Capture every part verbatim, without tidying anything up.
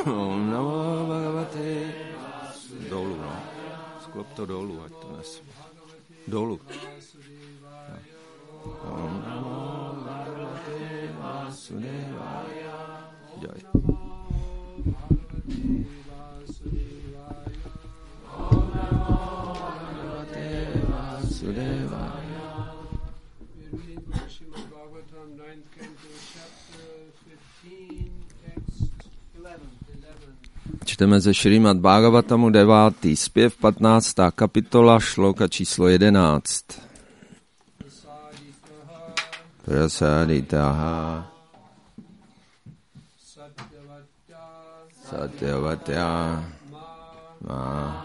Om namo bhagavate. Dolů, no. Sklop to dolů, ať to nesmí. Dolů. Om namo bhagavate Vasudevaya. Jai. Om namo bhagavate Vasudevaya. Čteme ze Šrimad Bhagavatamu devátý zpěv, patnáctá kapitola, šloka číslo jedenáct. Prasaditaha Satyavatya Ma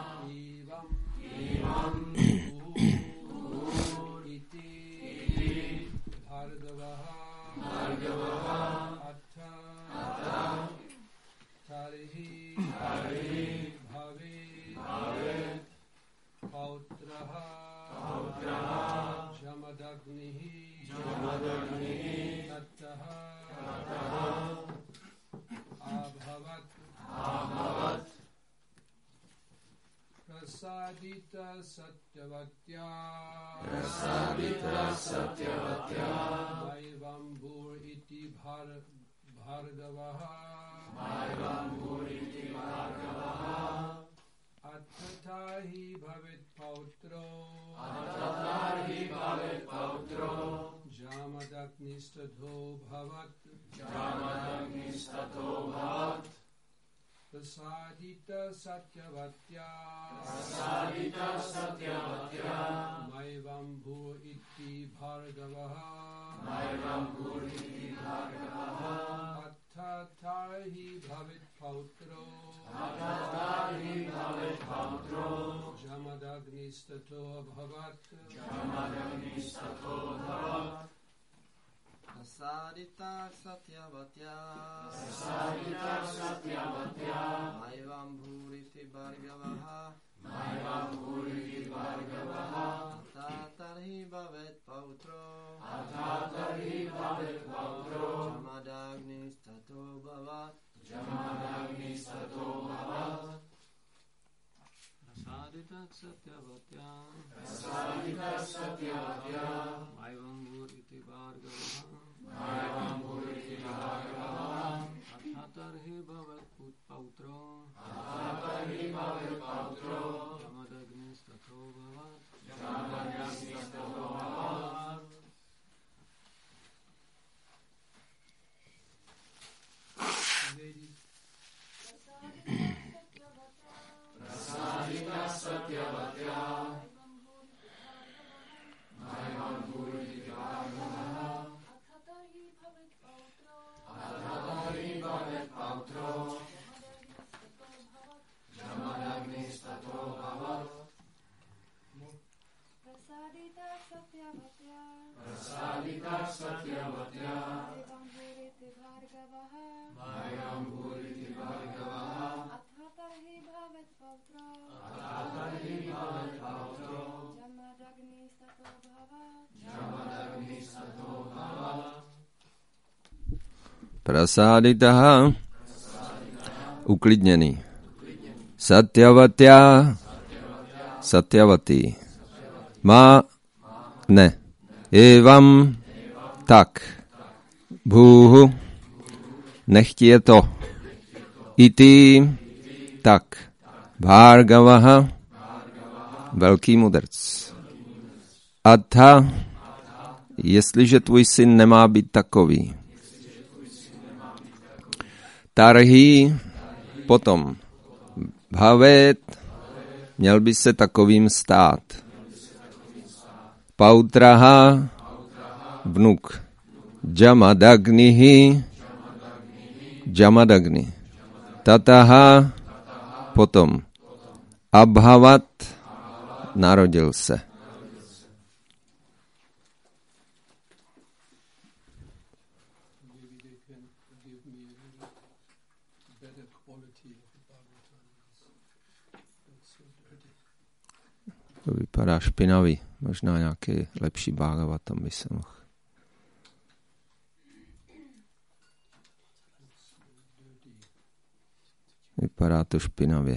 Prasadita Satyavatya Prasadita Satyavatya Maivambur iti bhargavaha Maivambur iti bhargavaha Attatahi bhavet pautro Attatahi bhavet pautro Jamadagnistatho bhavat Jamadagnistatho bhavat Prasadita Satyavatya Prasadita Satyavatya Maivambur iti bhargavaha Maivambur iti bhargavaha Attatahi bhavet pautro Attatahi bhavet pautro Jamadagnistatho bhavat Jamadagnistatho bhavat Prasadita Satyavatya Prasadita Satyavatya Maivambur iti bhargavaha Maivambur iti bhargavaha Attatahi bhavet pautro Attatahi bhavet pautro Jamadagnistatho bhavat Jamadagnistatho bhavat Prasadita Satyavatya Prasadita Satyavatya Maivambur iti bhargavaha Maivambur iti bhargavaha Attatahi bhavet pautro Attatahi bhavet pautro Jamadagnistatho bhavat Jamadagnistatho bhavat Prasadita Satyavatya Maivambur iti bhargavaha Attatahi bhavet pautro Jamadagnistatho bhavat Prasadita Satyavatya Prasadita Satyavatya Maivambur iti bhargavaha Maivambur iti bhargavaha Attatahi bhavet pautro Attatahi bhavet pautro Jamadagnistatho bhavat Jamadagnistatho bhavat Prasaditaha, uklidněný. Satyavatya, Satyavati. Má, ne. Evam, tak. Bhuhu, nechť je to. Iti, tak. Bhargavaha, velký mudrc. Atha, jestliže tvůj syn nemá být takový. Tarhi, potom. Bhavet, měl by se takovým stát. Pautraha, vnuk. Jamadagnihi, Jamadagni. Tataha, potom. Abhavat, narodil se. To vypadá špinavý. Možná nějaký lepší Bhagavatam by se mohl. Vypadá to špinavě.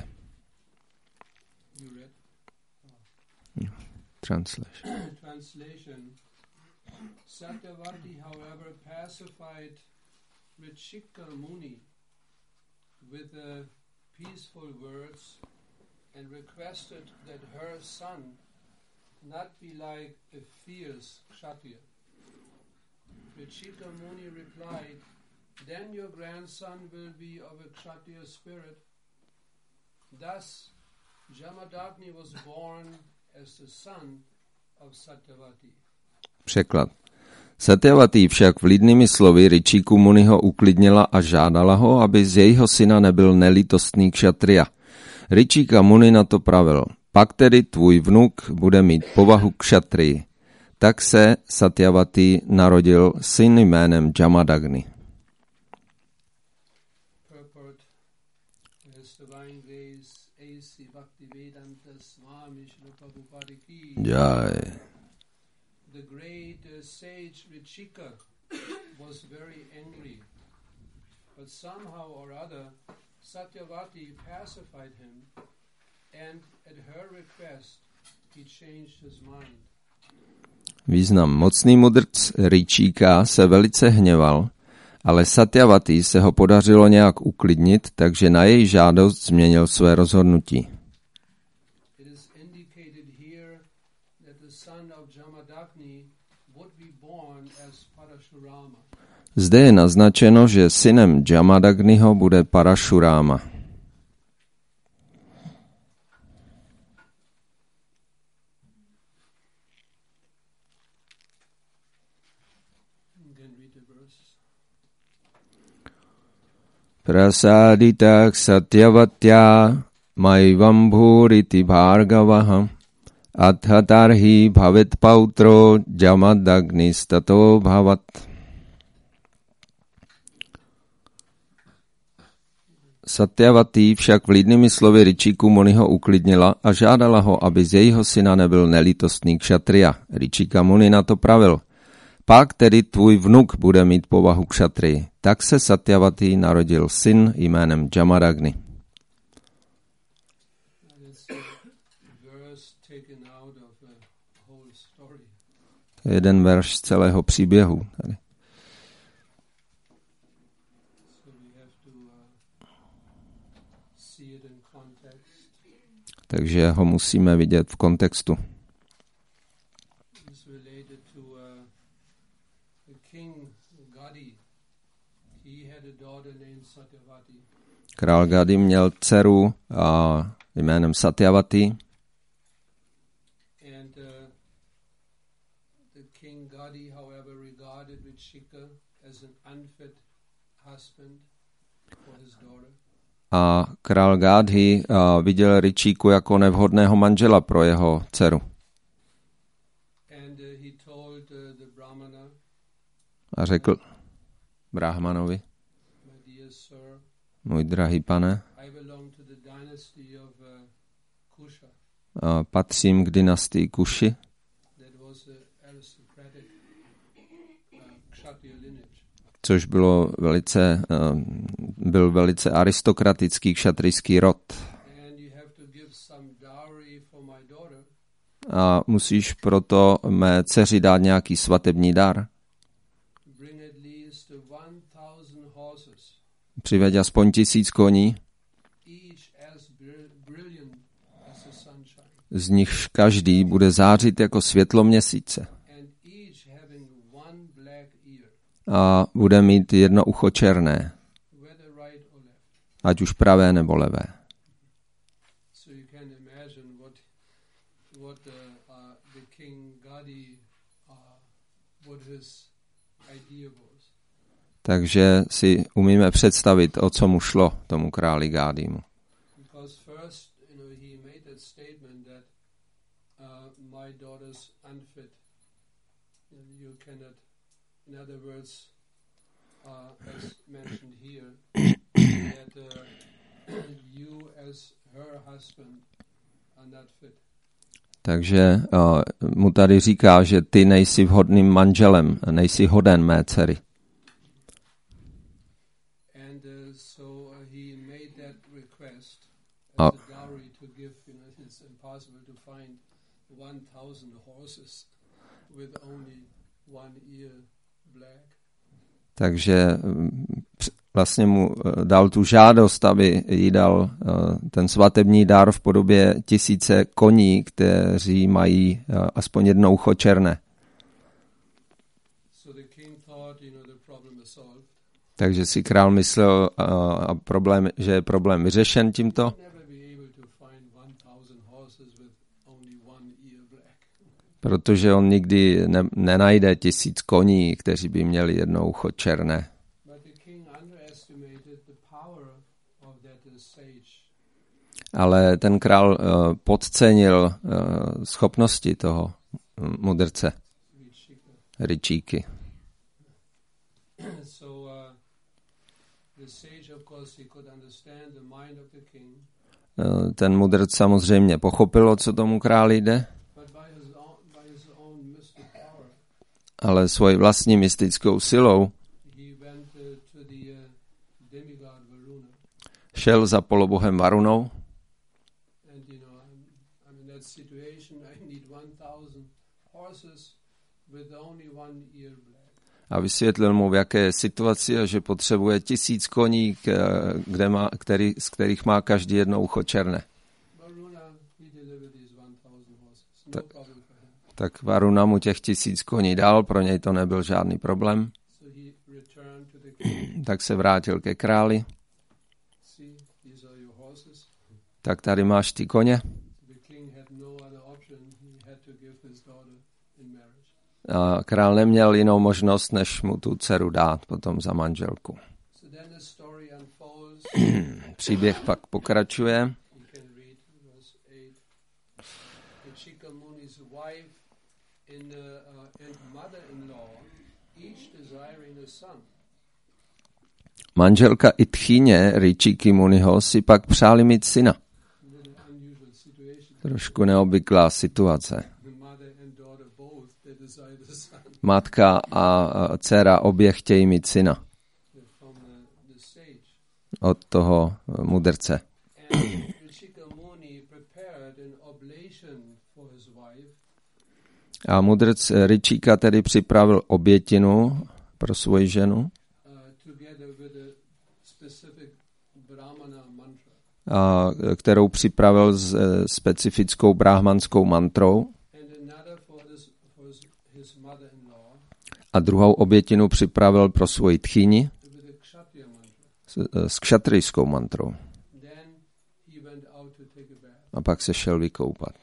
Translation. Translation. Satyavati, however, pacified Richika Muni with the peaceful words and requested that her son not be like a fierce Kshatriya. Richika Muni replied, then your grandson will be of a Kshatriya spirit. Thus, Jamadagni was born as the son of Satyavati. Překlad. Satyavati však vlídnými slovy Richíku Muniho uklidnila a žádala ho, aby z jejího syna nebyl nelítostný kšatriya. Richíka Muni na to pravil, pak tedy tvůj vnuk bude mít povahu kšatrii. Tak se Satyavati narodil syn jménem Jamadagni. Jai. The great uh, sage Richika was very angry, but somehow or other Satyavati pacified him, and at her request he changed his mind. Význam. Mocný mudrc Richíka se velice hněval, ale Satyavati se ho podařilo nějak uklidnit, takže na její žádost změnil své rozhodnutí. Zde je naznačeno, že synem Jamadagniho bude Parashuráma. Prasaditah Satyavatya Maivambhuriti Bhargavaha Adhatarhi Bhavet Pautro Jamadagnis Tato Bhavat. Satyavati však vlídnými slovy Richíku Muniho uklidnila a žádala ho, aby z jejího syna nebyl nelítostný kšatriya. Richíka Muni na to pravil, pak tedy tvůj vnuk bude mít povahu kšatrii. Tak se Satyavati narodil syn jménem Jamadagni. To je jeden verš z celého příběhu. Tady. Takže ho musíme vidět v kontextu. Král Gadi měl dceru a jménem Satyavati. A král Gádhi viděl Richíku jako nevhodného manžela pro jeho dceru. A řekl Brahmanovi, můj drahý pane, patřím k dynastii Kuši, což bylo velice, byl velice aristokratický kšatrijský rod. A musíš proto mé dceři dát nějaký svatební dar. Přiveď aspoň tisíc koní, z nichž každý bude zářit jako světlo měsíce. A bude mít jedno ucho černé, ať už pravé nebo levé. Takže si umíme představit, o co mu šlo tomu králi Gádimu. Takže uh, mu tady říká, že ty nejsi vhodným manželem, nejsi hoden mé dcery. possible to find one thousand horses with only one ear black. Takže vlastně mu dal tu žádost, aby jí dal ten svatební dar v podobě tisíce koní, kteří mají aspoň jedno ucho černé. Takže si král myslel, a problém, že je problém vyřešen tímto. Protože on nikdy ne, nenajde tisíc koní, kteří by měli jedno ucho černé. Ale ten král uh, podcenil uh, schopnosti toho mudrce, Ričíky. Uh, ten mudrc samozřejmě pochopil, o co tomu králi jde, ale svojí vlastní mystickou silou šel za polobohem Varunou a vysvětlil mu, v jaké situaci a že potřebuje tisíc koní, kde má, který, z kterých má každý jedno ucho černé. Tak, tak Varuna mu těch tisíc koní dal, pro něj to nebyl žádný problém. Tak se vrátil ke králi. Tak tady máš ty koně. A král neměl jinou možnost, než mu tu dceru dát potom za manželku. Příběh pak pokračuje. Manželka i tchýně Ričíky Muniho si pak přáli mít syna. Trošku neobvyklá situace. Matka a dcera obě chtějí mít syna od toho mudrce. A mudrc Ričíka tedy připravil obětinu pro svoji ženu, a kterou připravil s specifickou brahmanskou mantrou. A druhou obětinu připravil pro svoji tchýni s, s kšatrijskou mantrou. A pak se šel vykoupat.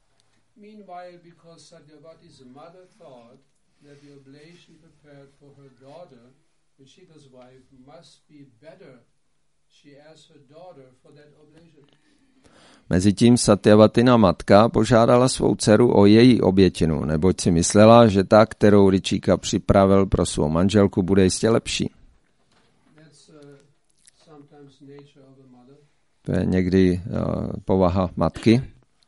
Mezitím Satyavatina matka požádala svou dceru o její obětinu, neboť si myslela, že ta, kterou Ričíka připravil pro svou manželku, bude jistě lepší. To je někdy uh, povaha matky.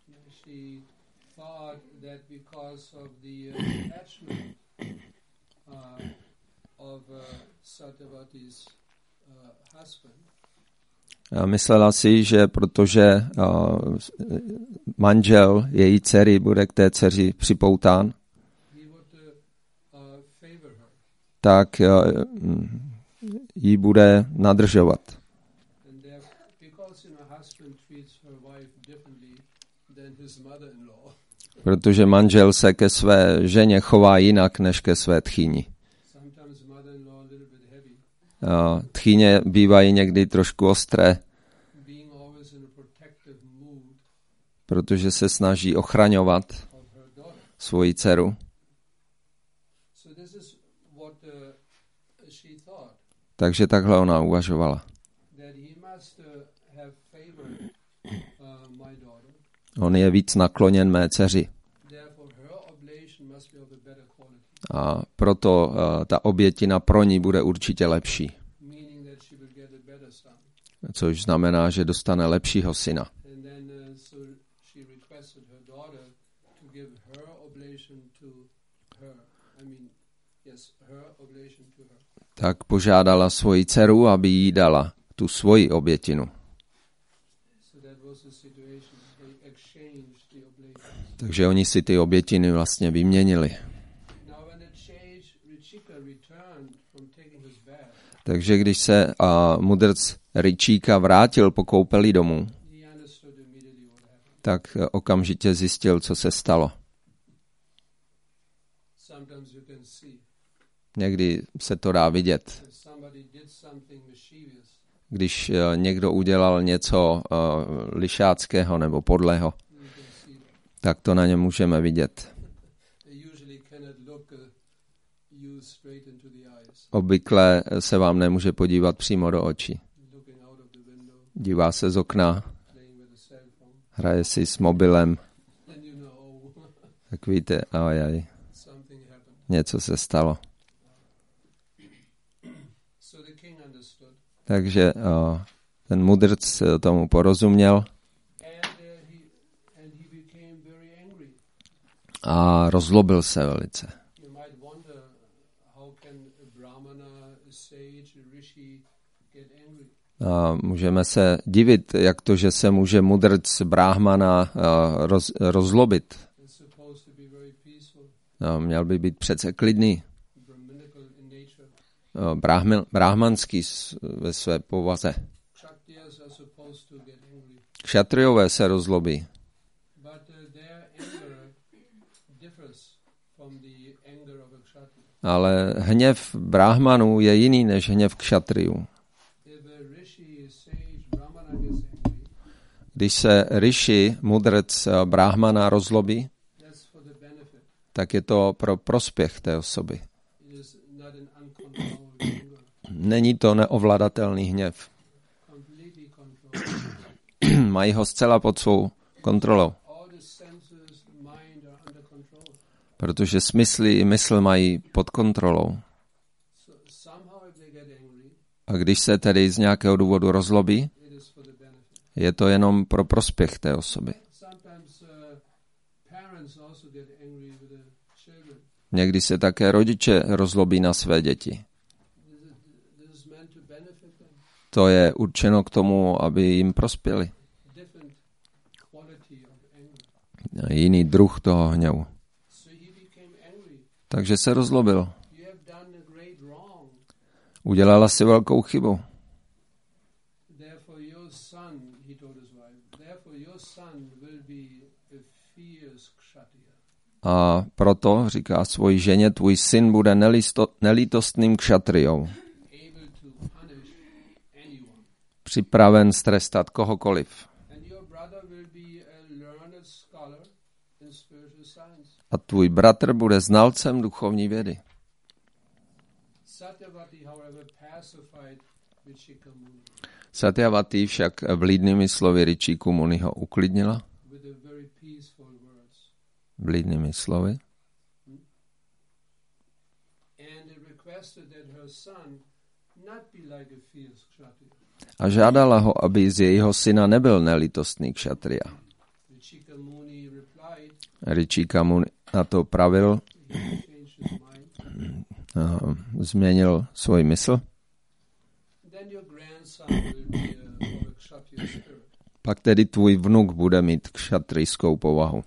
Myslela si, že protože uh, manžel její dcery bude k té dceři připoután, tak uh, jí bude nadržovat. Protože manžel se ke své ženě chová jinak než ke své tchýni. Uh, tchýně bývají někdy trošku ostré, protože se snaží ochraňovat svoji dceru. Takže takhle ona uvažovala. On je víc nakloněn mé dceři. A proto uh, ta obětina pro ní bude určitě lepší. Což znamená, že dostane lepšího syna. Tak požádala svoji dceru, aby jí dala tu svoji obětinu. Takže oni si ty obětiny vlastně vyměnili. Takže když se a mudrc Ričíka vrátil po koupeli domů, tak okamžitě zjistil, co se stalo. Někdy se to dá vidět. Když někdo udělal něco uh, lišáckého nebo podlého, tak to na něm můžeme vidět. Obvykle se vám nemůže podívat přímo do očí. Dívá se z okna, hraje si s mobilem, tak víte, ajaj, něco se stalo. Takže uh, ten mudrc tomu porozuměl a rozlobil se velice. A můžeme se divit, jak to, že se může mudrc bráhmana roz, rozlobit. No, měl by být přece klidný. Bráhman, bráhmanský ve své povaze. Kšatriové se rozlobí. Ale hněv bráhmanů je jiný než hněv kšatriů. Když se rishi, mudrc bráhmana rozlobí, tak je to pro prospěch té osoby. Není to neovladatelný hněv. Mají ho zcela pod svou kontrolou. Protože smysly i mysl mají pod kontrolou. A když se tedy z nějakého důvodu rozlobí, je to jenom pro prospěch té osoby. Někdy se také rodiče rozlobí na své děti. To je určeno k tomu, aby jim prospěli. Jiný druh toho hněvu. Takže se rozlobil. Udělala si velkou chybu. A proto, říká svoji ženě, tvůj syn bude nelisto, nelítostným kšatriou. Připraven strestat kohokoliv. A tvůj bratr bude znalcem duchovní vědy. Satyavati však vlídnými slovy Ričíku Muniho uklidnila. Vlídnými slovy. A žádala ho, aby z jejího syna nebyl nelítostný kšatria. Ričíka Muni na to pravil, změnil svůj mysl. Pak tedy tvůj vnuk bude mít kšatrijskou povahu.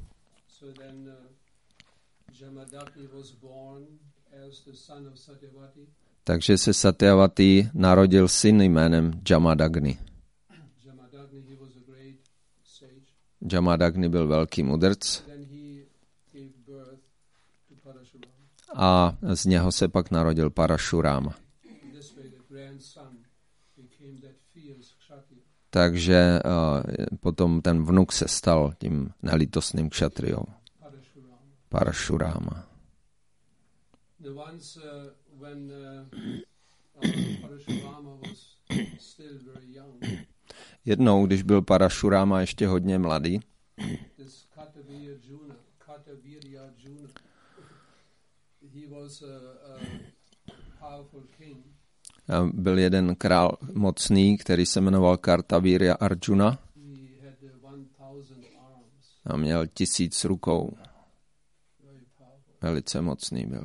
Takže se Satyavati narodil syn jménem Jamadagni. Jamadagni byl velký mudrc a z něho se pak narodil Parashurama. Takže uh, potom ten vnuk se stal tím nelítostným kšatriou. Parashurama. Jednou, když byl Parashurama ještě hodně mladý, byl jeden král mocný, který se jmenoval Kartavirya Arjuna a měl tisíc rukou. Velice mocný byl.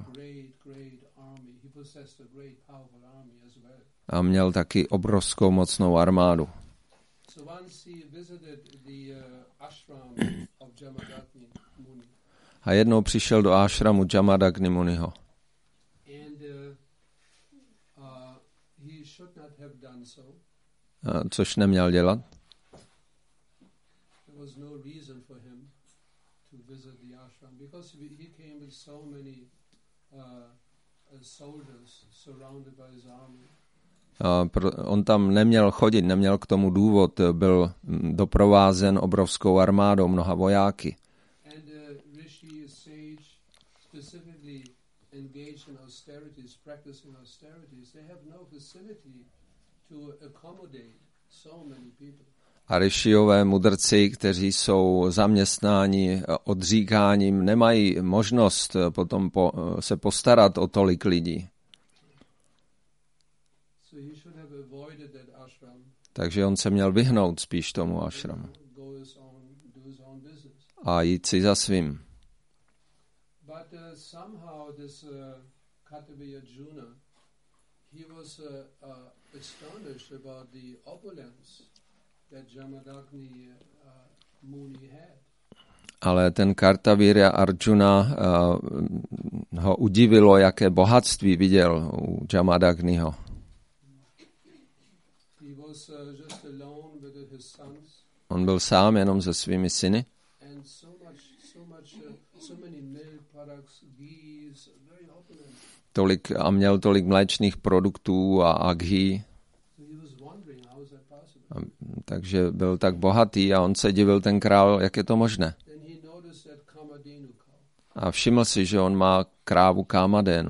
A měl taky obrovskou mocnou armádu. So once he visited the uh, ashram of Jamadagni Muni. A jednou přišel do ášramu Jamadagni Muniho. And uh, uh, he should not have done so. Což neměl dělat. There was no reason for him to visit the ashram because he came with so many uh, soldiers surrounded by his army. On tam neměl chodit, neměl k tomu důvod, byl doprovázen obrovskou armádou, mnoha vojáky. And uh, Rishi sage specifically engaged in austerities, practicing austerities. They have no facility to accommodate so many people. A Rishiové mudrci, kteří jsou zaměstnáni odříkáním, nemají možnost potom po, se postarat o tolik lidí. So he should have avoided that ashram. Takže on se měl vyhnout spíš tomu ashramu a jít si za svým. But uh, somehow this uh, Katavi Arjuna, he was uh, uh, astonished about the opulence that Jamadagni uh, Muni had. Ale ten Kartavirya Arjuna uh, ho udivilo, jaké bohatství viděl u Jamadagniho. He was uh, just alone with his sons. On byl sám jenom se svými syny. And so much, so much, uh, so many milk products, ghees, very opulent. Tolik, a měl tolik mléčných produktů a, a ghee. Takže byl tak bohatý a on se divil, ten král, jak je to možné. A všiml si, že on má krávu Kamadénu.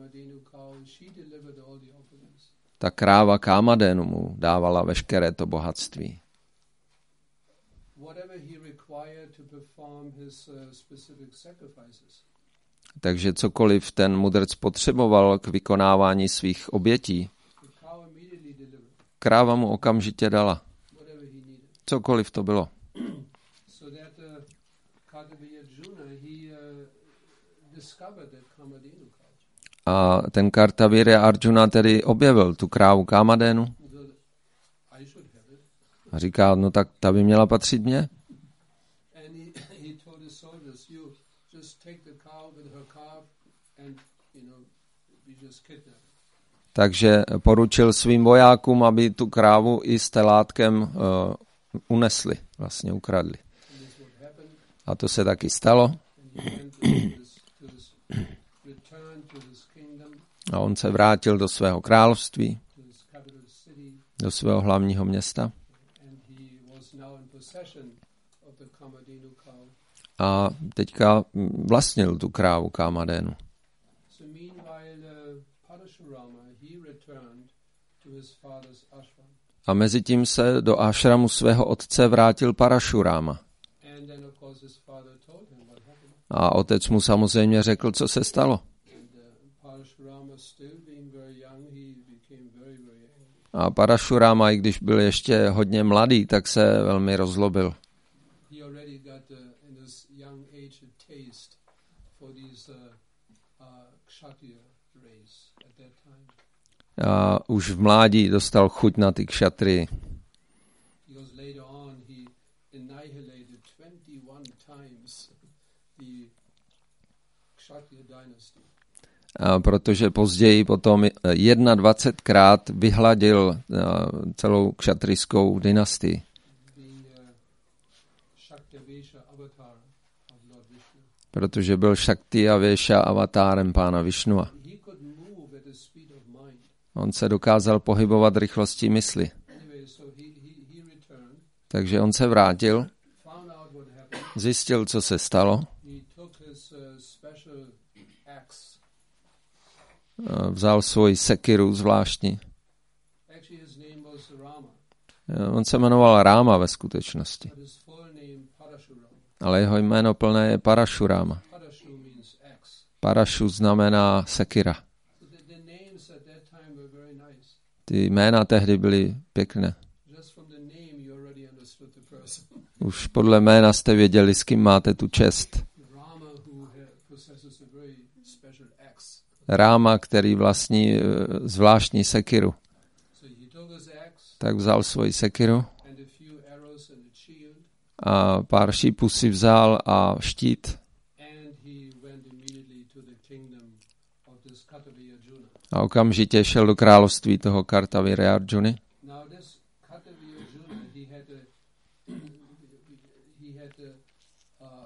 Ta kráva Kamadénu mu dávala veškeré to bohatství. Takže cokoliv ten mudrc potřeboval k vykonávání svých obětí, kráva mu okamžitě dala. Cokoliv to bylo. A ten Kartavirya Arjuna tedy objevil tu krávu Kamadénu. A říká, no tak ta by měla patřit mně. Takže poručil svým vojákům, aby tu krávu i s telátkem uh, unesli, vlastně ukradli. A to se taky stalo. A on se vrátil do svého království, do svého hlavního města. A teďka vlastnil tu krávu Kamadénu. A mezi tím se do ášramu svého otce vrátil Parashurama. A otec mu samozřejmě řekl, co se stalo. A Parashurama, i když byl ještě hodně mladý, tak se velmi rozlobil. A už v mládí dostal chuť na ty kšatry. A protože později potom dvacetkrát vyhladil celou kšatrijskou dynastii. Protože byl Shakti a Vesha avatárem pána Višnua. On se dokázal pohybovat rychlostí mysli. Takže on se vrátil, zjistil, co se stalo. Vzal svoji sekiru zvláštní. On se jmenoval Ráma ve skutečnosti. Ale jeho jméno plné je Parashurama. Parashu znamená sekira. Ty jména tehdy byly pěkné. Už podle jména jste věděli, s kým máte tu čest. Ráma, který vlastní zvláštní sekiru. Tak vzal svoji sekiru a pár šípů si vzal a štít and he went immediately to the kingdom of this Katavi Arjuna. a okamžitě šel do království toho Kartaviri Arjuny. Now this Katavi Arjuna, he had a he had a uh,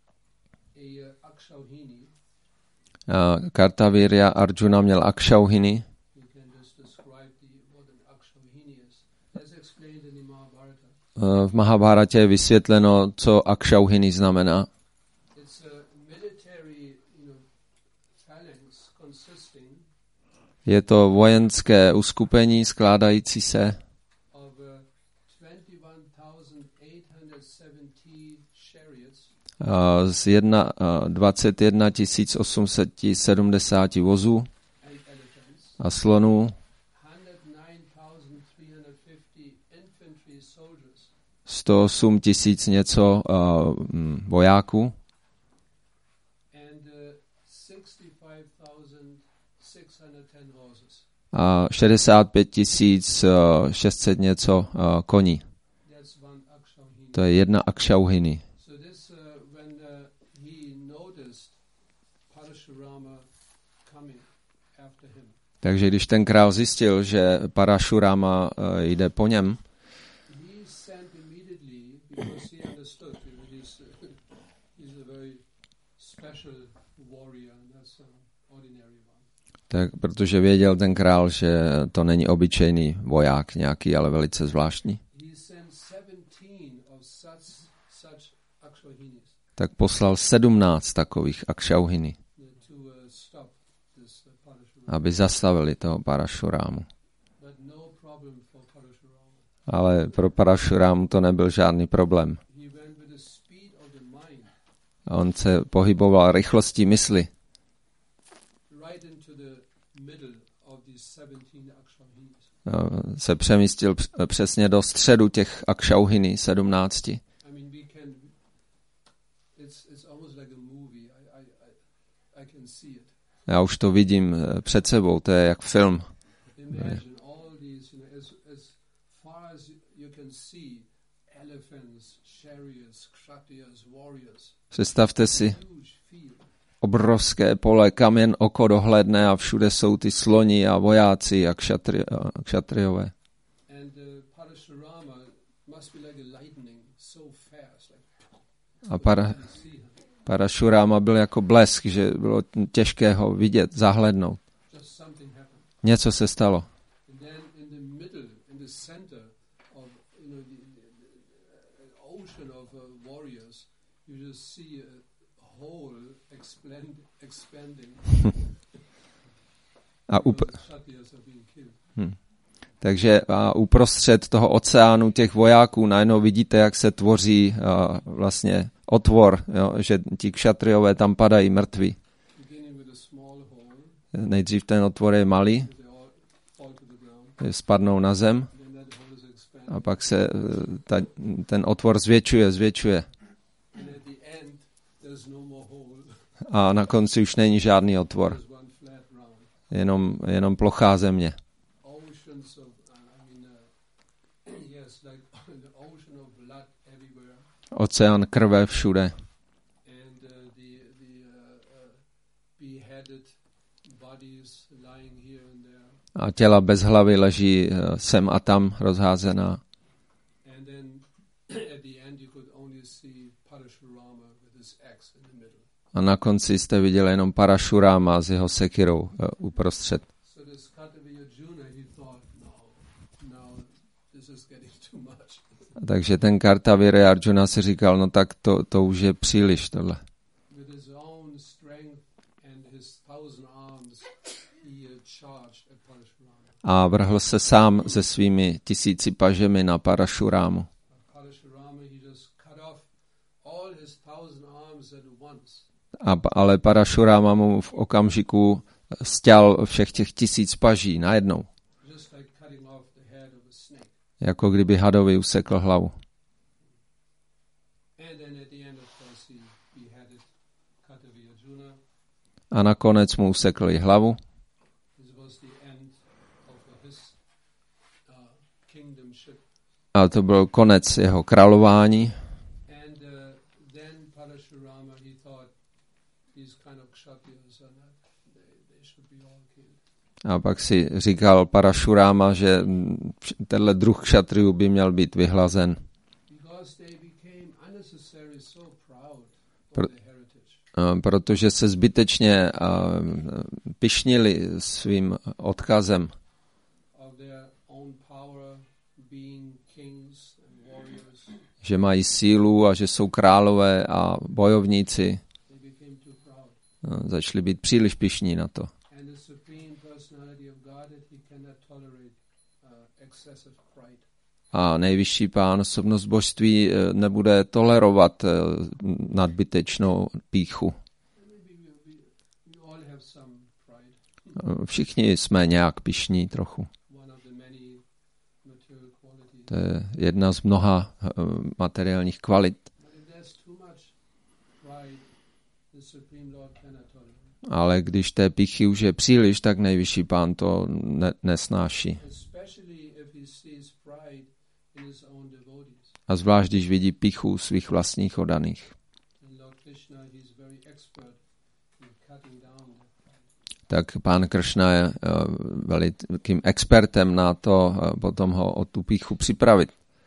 a uh, Akshauhini. Uh, Kartaviri Arjuna měl Akshauhini. You can just describe the what an Akshauhini is. As explained in the Mahabharata. Uh, v Mahabharatě je vysvětleno, co Akshauhini znamená. It's a military, you know, phalanx consisting Je to vojenské uskupení skládající se of uh, twenty-one thousand eight hundred seventy chariots uh, z jedna, uh, dvacet jedna tisíc osm set sedmdesát vozů and elephants, a slonů, one hundred nine thousand three hundred fifty infantry soldiers, sto osm tisíc něco uh, mm, vojáků and uh, sixty-five thousand six hundred ten horses. a šedesát pět tisíc šest set něco uh, koní. That's one Akshauhini. To je jedna Akshauhini. So this, uh, when uh, he noticed Parashurama coming after him, Takže když ten král zjistil, že Parashurama uh, jde po něm, he sent immediately, because he understood that he's, uh, he's a very special warrior, and that's an ordinary one. tak protože věděl ten král, že to není obyčejný voják nějaký, ale velice zvláštní, He sent seventeen of such such Akshauhinis tak poslal sedmnáct takových Akshauhini, to uh, stop this uh, Parashurama. aby zastavili toho Parashurámu. But no problem for Parashurama. Ale pro Parashurámu to nebyl žádný problém. He went with the speed of the mind A on se pohyboval rychlostí mysli right into the middle of these seventeen Akshauhinis. se přemístil přesně do středu těch Akshauhini sedmnácti. I mean, we can. It's it's almost like a movie. I I I, I can see it. Já už to vidím před sebou, to je jak film. Imagine all these, you know, as as far as you can see, elephants, chariots, kshatriyas, warriors. Představte si Huge field. obrovské pole, kam jen oko dohlédne a všude jsou ty sloni a vojáci a kšatri, a kšatriové. And uh, Parashurama must be like a lightning, so fast. Like, A para, you see him. Parashurama byl jako blesk, že bylo těžké ho vidět, zahlednout. Just something happened. Něco se stalo. And then in the middle, in the center of, you know, the, the, the ocean of uh, warriors, you just see a hole expand, expanding. A up, The Kshatriyas are being killed. takže a uprostřed toho oceánu těch vojáků najednou vidíte, jak se tvoří a, vlastně otvor, jo, že ti kšatriové tam padají mrtví. Beginning with a small hole, Nejdřív ten otvor je malý, they all fall to the ground. spadnou na zem And then that hole is expanded. a pak se ta, ten otvor zvětšuje, zvětšuje. And at the end, there's no more hole. A na konci už není žádný otvor, There's one flat round. jenom, jenom plochá země. Oceans of, uh, I mean, uh, yes, like the ocean of blood everywhere. Oceán krve všude. And uh, the the uh, uh, beheaded bodies lying here and there, A těla bez hlavy leží eh, sem a tam rozházená. and then at the end you could only see Parashurama with his axe in the middle. A na konci jste viděli jenom Parashuráma s jeho sekirou eh, uprostřed. So this Katavi Arjuna, he thought, no, now this is getting too much. Takže ten Kartaviri Arjuna si říkal, no tak to, to už je příliš tohle. With his own strength and his thousand arms, he uh, charged at Parashurama. A vrhl se sám se svými tisíci pažemi na Parashurámu. Parashurama, he just cut off all his thousand arms at once. A, ale Parashuráma mu v okamžiku stěl všech těch tisíc paží najednou. Just like cutting off the head of a snake. Jako kdyby hadovi usekl hlavu. And then at the end, of course, he beheaded Katavi Arjuna. A nakonec mu usekl i hlavu. This was the end of his uh, kingdomship. A to byl konec jeho králování. Parashurama, he thought these kind of kshatriyas are not, they, they should be all killed. A pak si říkal Parashurama, že tenhle druh kšatriů by měl být vyhlazen. Pro, protože se zbytečně pyšnili svým odkazem, že mají sílu a že jsou králové a bojovníci. Začali být příliš pyšní na to. A nejvyšší pán, osobnost božství, nebude tolerovat nadbytečnou pýchu. Všichni jsme nějak pyšní trochu. To je jedna z mnoha materiálních kvalit. Ale když té pýchy už je příliš, tak nejvyšší pán to ne- nesnáší. A zvlášť, když vidí pýchu svých vlastních oddaných. Tak pán Kršna je uh, velikým expertem na to, uh, potom ho o tu pýchu připravit.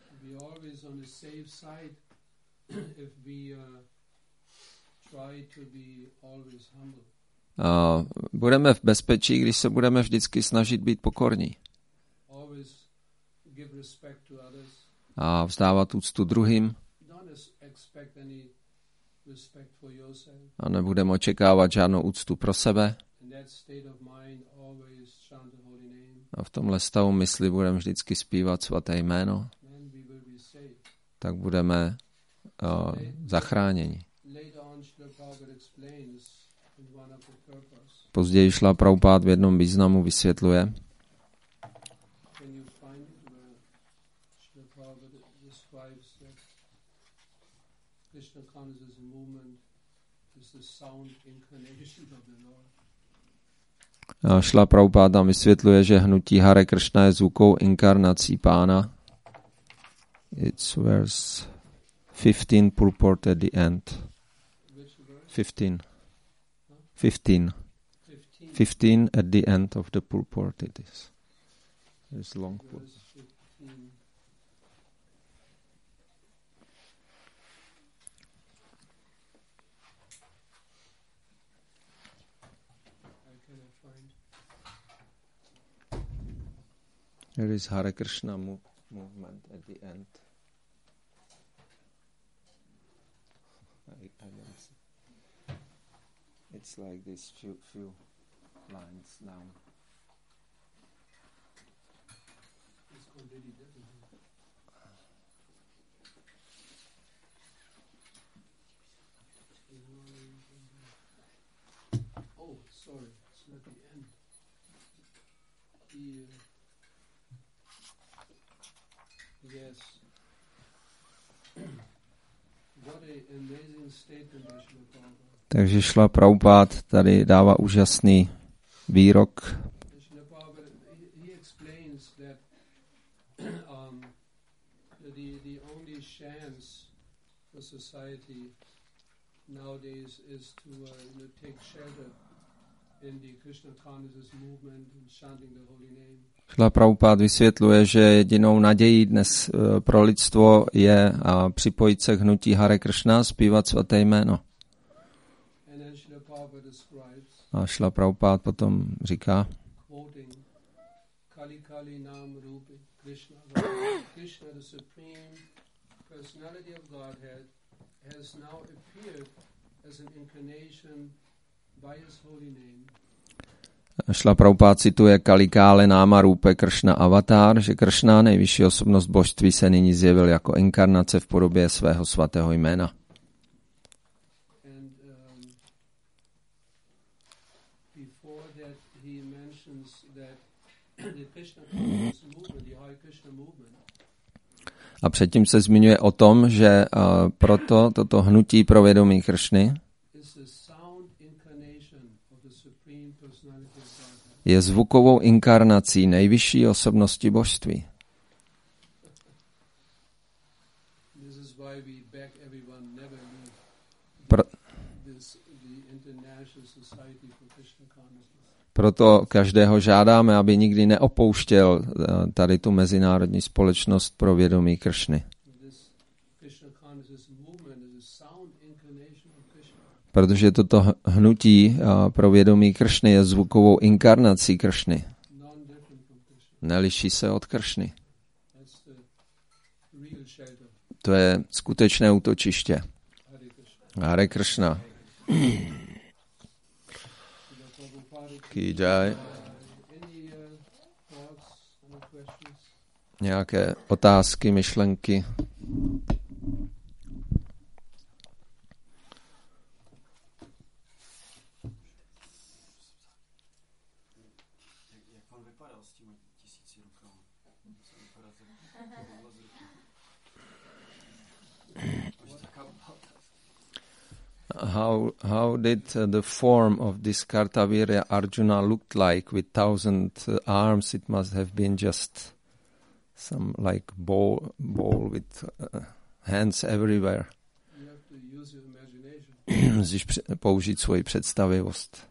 Uh, budeme v bezpečí, když se budeme vždycky snažit být pokorní. A vzdávat úctu druhým. A nebudeme očekávat žádnou úctu pro sebe. A v tomhle stavu mysli budeme vždycky zpívat svaté jméno. Tak budeme uh, zachráněni. Později šla Prabhupád v jednom významu vysvětluje, Šla Prabhupád tam vysvětluje, že hnutí Hare Krishna je zvukou inkarnací pána. It's verse fifteen purport at the end. fifteen. fifteen. fifteen at the end of the purport it is. It's long purport. There is Hare Krishna mo- movement at the end. I, I don't see. It's like this few few lines down. Oh, sorry, it's not the end. The, uh, Yes. What an amazing statement by Srila Prabhupada. Takže Šla Prabhupád tady dává úžasný výrok. Srila Prabhupada, he explains that um, the the only chance for society nowadays is to uh, you know, take shelter in the Krishna consciousness movement and chanting the holy name. Šla Prabhupád vysvětluje, že jedinou nadějí dnes pro lidstvo je a připojit se k hnutí Hare Krishna, zpívat svaté jméno. A Šla Prabhupád potom říká, Šla Prabhupád cituje Kalikále Náma Rúpe Kršna Avatar, že Kršna, nejvyšší osobnost božství, se nyní zjevil jako inkarnace v podobě svého svatého jména. A předtím se zmiňuje o tom, že uh, proto toto hnutí pro vědomí Kršny je zvukovou inkarnací nejvyšší osobnosti božství. Pro, this the International Society for Krishna Consciousness. proto každého žádáme, aby nikdy neopouštěl eh, tady tu mezinárodní společnost pro vědomí Kršny. This Krishna Consciousness movement is a sound incarnation of Krishna. Protože toto h- hnutí eh, pro vědomí Kršny je zvukovou inkarnací Kršny. Non-different from Krishna. Neliší se od Kršny. That's the real shelter. To je skutečné útočiště. Hare Krishna. Hare Kršna. Ki jai. Any uh, thoughts, any questions? Nějaké otázky, myšlenky? Jak on vypadal s těmi tisíci rukama? Co vypadal How how did uh, the form of this Kartavirya Arjuna looked like with thousand uh, arms? It must have been just some like ball ball with uh, hands everywhere. You have to use your imagination. Musíš při- použít svoji představivost.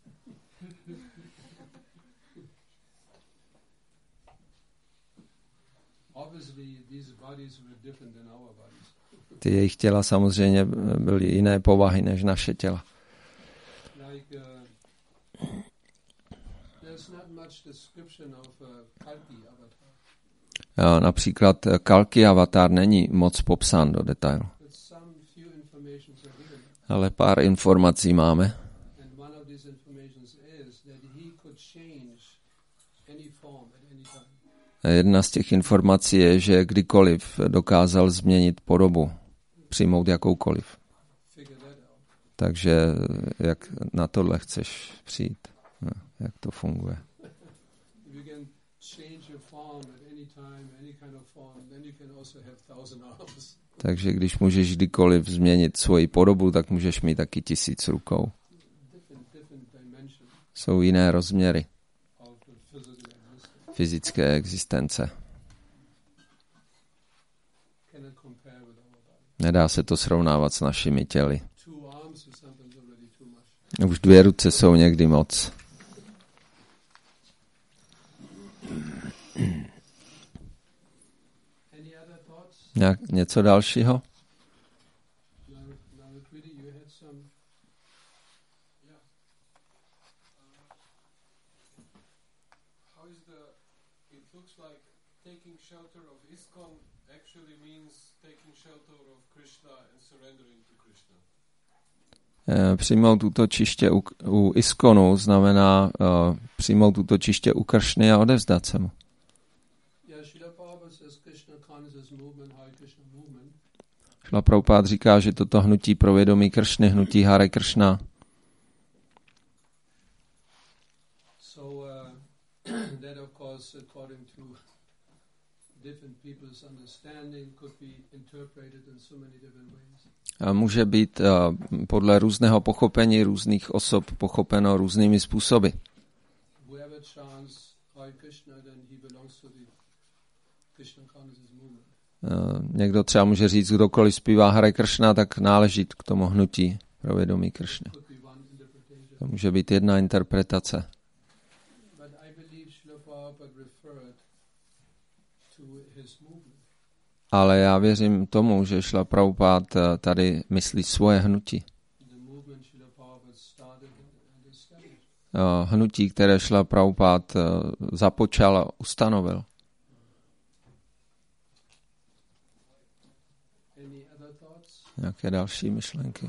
Obviously, these bodies were different than our bodies. Ty jejich těla samozřejmě byly jiné povahy než naše těla. Like, uh, there's not much description of uh, Kalki avatar. Jo, například eh, Kalki avatar není moc popsán do detailu, But some few informations are given. ale pár informací máme. And one of these informations is that he could change any form at any time. Jedna z těch informací je, že kdykoliv dokázal změnit podobu, přijmout jakoukoliv. Figure that out. Takže jak na tohle chceš přijít? No, jak to funguje? If you can change your form at any time, any kind of form, then you can also have thousand arms. Takže když můžeš kdykoliv změnit svoji podobu, tak můžeš mít taky tisíc rukou. Different, different dimensions Jsou jiné rozměry of the physical existence. fyzické existence. Cannot compare with our body. Nedá se to srovnávat s našimi těly. Two arms is sometimes already too much. Už dvě ruce jsou někdy moc. Any other thoughts? Nějak, něco dalšího? Now, now, really, you had some. Yeah. How is the? It looks like taking shelter of ISKCON actually means taking shelter of Krishna and surrendering to Krishna. Eh, Přijmout útočiště u, u Iskonu znamená uh, přijmout útočiště u Kršny a odevzdat se mu. Yeah, Srila Prabhupada says Krishna conscious movement, Hare Krishna movement. Šla Prabhupád říká, že toto hnutí pro vědomí Kršny, hnutí Hare Kršna, So uh, that, of course, according to different people's understanding, could be interpreted in so many different ways. a může být uh, podle různého pochopení různých osob pochopeno různými způsoby. Whoever chants Hare Krishna, then he belongs to the Krishna conscious movement. Uh, někdo třeba může říct, kdokoliv zpívá Hare Kršna, tak náleží k tomu hnutí pro vědomí Kršny. Could be one interpretation. To může být jedna interpretace. But I believe Srila Prabhupada referred to his movement. Ale já věřím tomu, že Šla Prabhupád uh, tady myslí svoje hnutí. The movement Srila Prabhupada started and established. Uh, hnutí, které Šla Prabhupád uh, započal a ustanovil. Any other thoughts? Nějaké další myšlenky?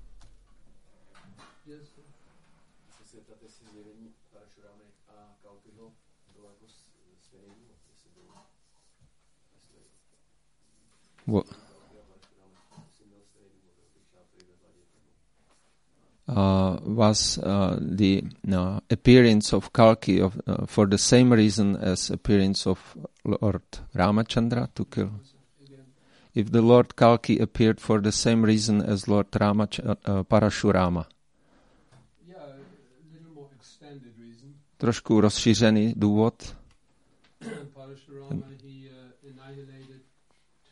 Yes. Chci se zeptat, jestli zjevení Parašurámy a Kalkiho bylo jako stejný, jestli bylo, jestli Wo- Kalki a Parašurámy, jestli měl stejný model, když já prý ve hladě tomu. Uh, was uh, the uh, appearance of Kalki of, uh, for the same reason as appearance of Lord Ramachandra to kill? Again, If the Lord Kalki appeared for the same reason as Lord Ramach- uh, Parashurama, yeah, a little more extended reason. trošku rozšířený důvod, Parashurama, he uh, annihilated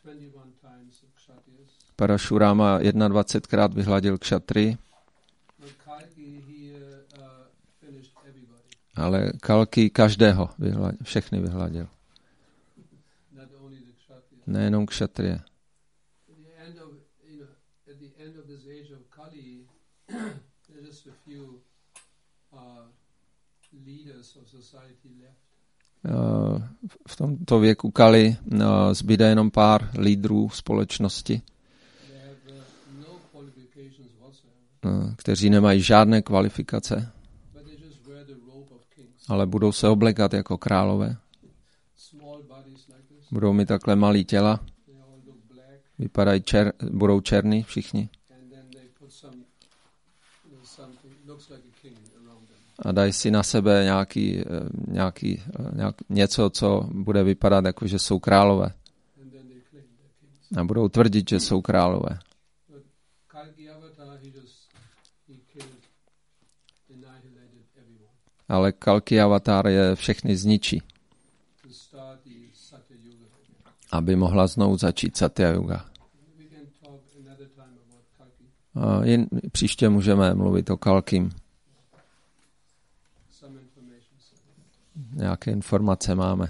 twenty-one times the Kshatriyas. Parashurama jednadvacetkrát vyhladil kšatry, But Kalki, he uh, uh, finished everybody, ale Kalki každého vyhladil, všechny vyhladil. not only the Kshatriyas. Nejenom kšatrie. At the end of, you know, at the end of this age of Kali, there's just a few uh, leaders of society left. Uh, v tomto věku Kali uh, zbyde jenom pár lídrů společnosti, They have uh, no qualifications whatsoever, uh, kteří nemají žádné kvalifikace, but they just wear the robe of kings. ale budou se oblékat jako králové. Small bodies like this, Budou mít takhle malý těla, they all look black, vypadají čer, budou černý všichni and then they put some, you know, something looks like a king around them. a dají si na sebe nějaký, eh, nějaký, eh, nějak, něco, co bude vypadat jako, že jsou králové. And then they claim they're kings. A budou tvrdit, že jsou králové. But Kalki Avatar, he just, he killed, annihilated everyone Ale Kalki avatar je všechny zničí, to start the Satya Yuga again. aby mohla znovu začít Satya Yuga. We can talk another time about Kalki. A jen příště můžeme mluvit o Kalkim. Some information. So. Nějaké informace máme.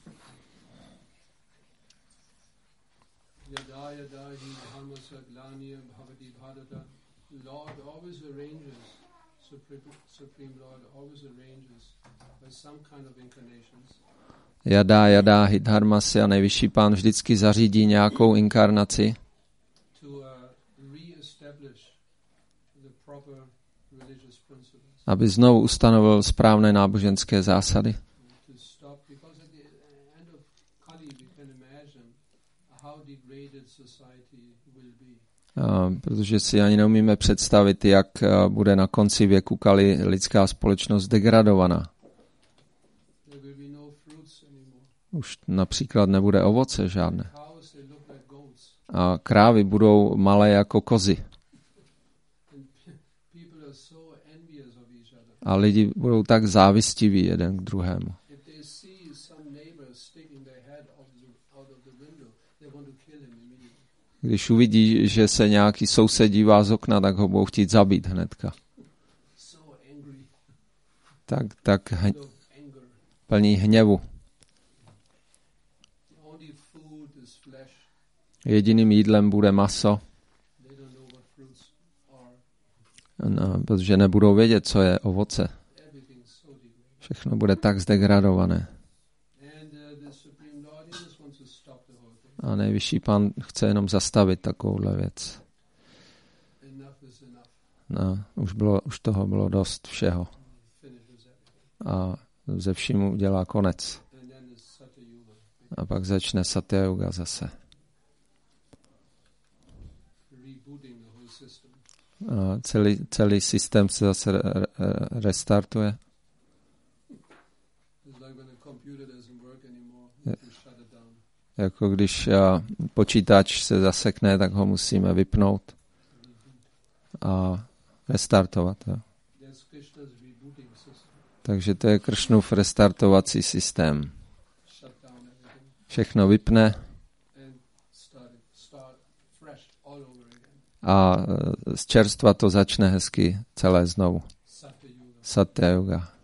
Yada yada hi dharmasya glaniya bhavati bharata. Lord always arranges, Supreme, Supreme Lord always arranges by some kind of incarnations Jadá, jadá, hidharmasya, nejvyšší pán vždycky zařídí nějakou inkarnaci, to uh, re-establish the proper religious principles. aby znovu ustanovil správné náboženské zásady. To stop, because at the end of Kali we can imagine how degraded society will be. A protože si ani neumíme představit, jak a, bude na konci věku Kali lidská společnost degradovaná. There will be no fruits anymore. Už například nebude ovoce žádné. Cows, they look like goats. A krávy budou malé jako kozy. And people are so envious of each other. A lidi budou tak závistiví jeden k druhému. If they see some neighbor sticking their head out of the, out of the window, they want to kill him immediately. Když uvidí, že se nějaký soused dívá z okna, tak ho budou chtít zabít hnedka. So angry, Tak, tak hň, full of anger. plný hněvu. The only food is flesh. Jediným jídlem bude maso, They don't know what fruits are. no, protože nebudou vědět, co je ovoce. Everything's so degraded. Všechno bude tak zdegradované. And uh, the Supreme Lord, he just wants to stop the whole thing. A nejvyšší pán chce jenom zastavit takovouhle věc. Enough is enough. No, už, bylo, už toho bylo dost všeho. Finishes everything. A ze vším udělá konec. And then it's Satya Yuga. A pak začne Satya Yuga zase. Rebooting the whole system. A celý, celý systém se zase re, re, restartuje. It's like when a computer doesn't work anymore, you Yeah. can shut it down. Jako když a, počítač se zasekne, tak ho musíme vypnout a restartovat. Jo. That's Krishna's rebooting system. Takže to je Kršnův restartovací systém. Shut down everything Všechno vypne and start it, start fresh all over again. a e, z čerstva to začne hezky celé znovu. Satya Yuga. Satya Yuga.